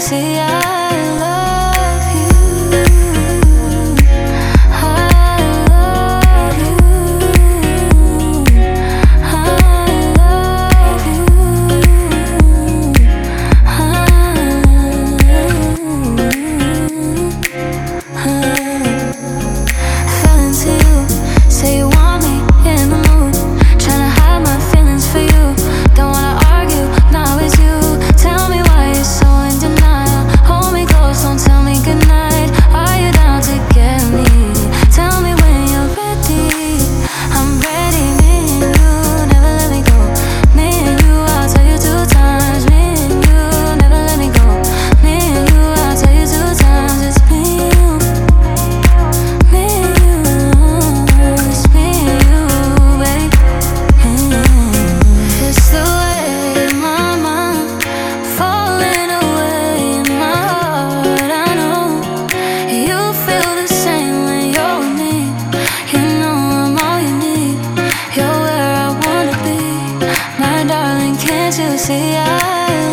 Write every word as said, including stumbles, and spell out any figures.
see I love you. I love you. I love you. I fell into you. Say you want me in the mood. Tryna hide my feelings for you. Don't wanna argue, now it's you. Tell me why you're so in denial. Hold me close, don't tell me goodnight. Are you down to get me? Tell me when you're ready. I'm ready, me and you, never let me go. Me and you, I'll tell you two times. Me and you, never let me go. Me and you, I'll tell you two times. It's me and you, me and you, it's me and you, baby. It's the way my mind falling away in my heart. I know you feel the same when you're with me. You know I'm all you need. You're where I wanna be, my darling. Can't you see I